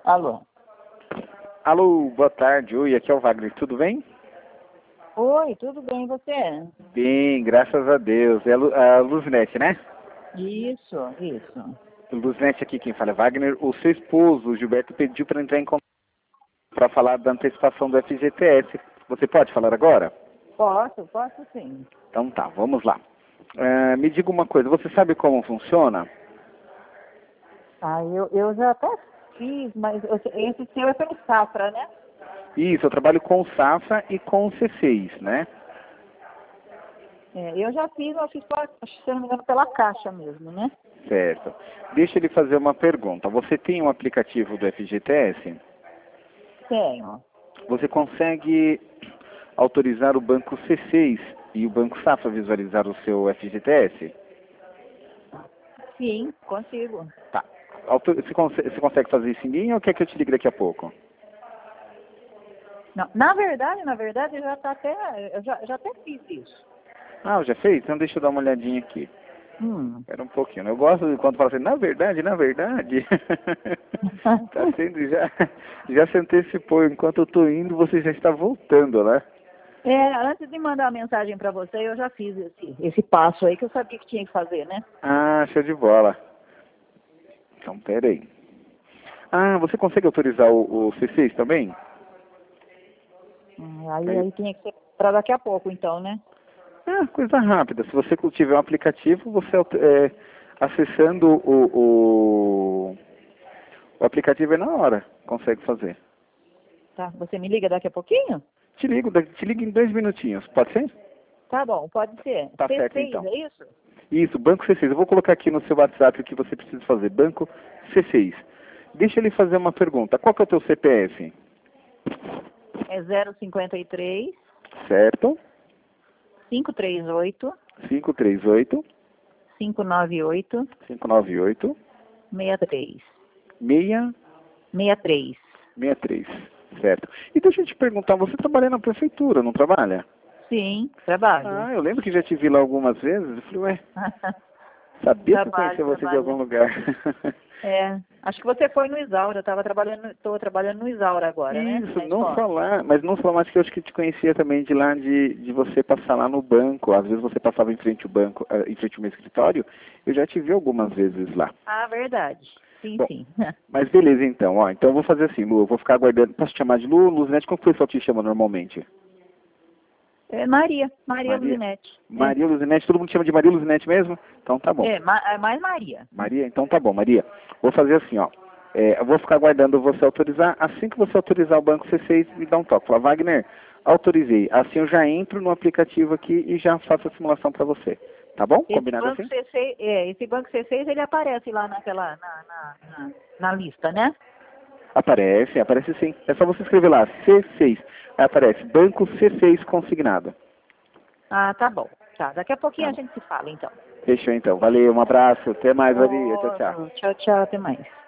Alô? Alô, boa tarde. Oi, aqui é o Wagner. Tudo bem? Oi, tudo bem e você? Bem, graças a Deus. É a Luzinete, né? Isso. Luzinete aqui, quem fala é Wagner. O seu esposo, o Gilberto, pediu para entrar em contato para falar da antecipação do FGTS. Você pode falar agora? Posso sim. Então tá, vamos lá. Me diga uma coisa, você sabe como funciona? Eu já até fiz, mas esse seu é pelo Safra, né? Isso, eu trabalho com o Safra e com o C6, né? Eu já fiz, eu fiz, se não me engano, pela Caixa mesmo, né? Certo. Deixa ele fazer uma pergunta. Você tem um aplicativo do FGTS? Tenho. Você consegue autorizar o banco C6 e o banco Safra a visualizar o seu FGTS? Sim, consigo. Tá. Você consegue fazer isso em linha ou quer que eu te ligue daqui a pouco? Não, na verdade, eu já até fiz isso. Ah, já fez? Então deixa eu dar uma olhadinha aqui. Espera um pouquinho, né? Eu gosto de quando fala assim, na verdade. Tá sendo já se antecipou. Enquanto eu tô indo, você já está voltando, né? Antes de mandar a mensagem para você, eu já fiz esse passo aí que eu sabia que tinha que fazer, né? Ah, show de bola. Então, pera aí. Ah, você consegue autorizar o C6 também? Aí tinha que ser para daqui a pouco, então, né? Ah, coisa rápida. Se você tiver um aplicativo, você acessando o aplicativo é na hora, consegue fazer. Tá, você me liga daqui a pouquinho? Te ligo em 2 minutinhos, pode ser? Tá bom, pode ser. Tá certo C6, então. é isso? Isso, Banco C6. Eu vou colocar aqui no seu WhatsApp o que você precisa fazer. Banco C6. Deixa ele fazer uma pergunta. Qual que é o teu CPF? É 053 Certo? 538 538 598 598 63 663. 63. Certo. E deixa eu te perguntar, você trabalha na prefeitura, não trabalha? Sim, trabalho. Ah, eu lembro que já te vi lá algumas vezes. Eu falei, ué, sabia que eu conhecia você de algum lugar. Acho que você foi no Isaura, estou trabalhando no Isaura agora, né? Isso, não falar mais que eu acho que te conhecia também de lá, de você passar lá no banco. Às vezes você passava em frente ao banco, em frente ao meu escritório, eu já te vi algumas vezes lá. Ah, verdade. Sim, Bom, sim. mas beleza então, ó. Então eu vou fazer assim, Lu, eu vou ficar aguardando. Posso te chamar de Lu? Luzinete, como que o pessoal te chama normalmente? É Maria Luzinete. Maria Luzinete, todo mundo chama de Maria Luzinete mesmo? Então tá bom. É mais Maria. Maria, então tá bom, Maria. Vou fazer assim, ó. Eu vou ficar aguardando você autorizar. Assim que você autorizar o banco C6, me dá um toque. Fala, Wagner, autorizei. Assim eu já entro no aplicativo aqui e já faço a simulação para você. Tá bom? Combinado assim? Esse banco C6, ele aparece lá na lista, né? Aparece sim. É só você escrever lá, C6. Aí aparece, banco C6 consignado. Ah, tá bom. Tá, daqui a pouquinho Tá a bom. gente se fala, então. Fechou então. Valeu, um abraço. Até mais, Maria. Tchau, tchau. Tchau, até mais.